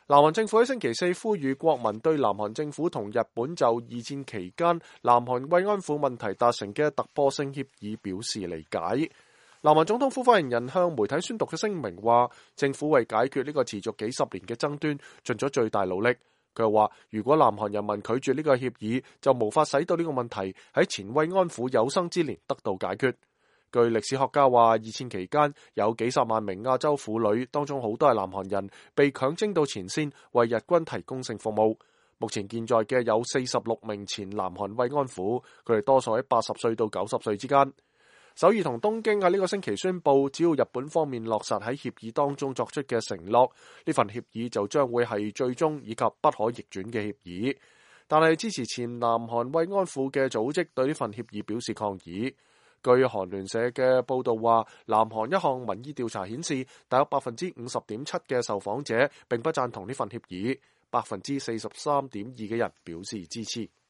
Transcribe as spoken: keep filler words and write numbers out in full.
南韓政府喺星期四呼籲國民對南韓政府同日本就二戰期間南韓慰安婦問題達成嘅突破性協議表示理解。南韓總統府發言人向媒體宣讀嘅聲明話，政府為解決呢個持續幾十年嘅爭端盡咗最大努力。佢又話，如果南韓人民拒絕呢個協議，就無法使到呢個問題喺前慰安婦有生之年得到解決。據歷史學家話，二戰期間有幾十萬名亞洲婦女，當中好多係南韓人，被強徵到前線為日軍提供性服務。目前健在嘅有四十六名前南韓慰安婦，佢哋多數喺八十歲到九十歲之間。首爾同東京喺呢個星期宣布，只要日本方面落實喺協議當中作出嘅承諾，呢份協議就將會係最終以及不可逆轉嘅協議。但係支持前南韓慰安婦嘅組織對呢份協議表示抗議。據韓聯社嘅報道話，南韓一項民意調查顯示，大約百分之五十點七嘅受訪者並不贊同呢份協議，百分之四十三點二嘅人表示支持。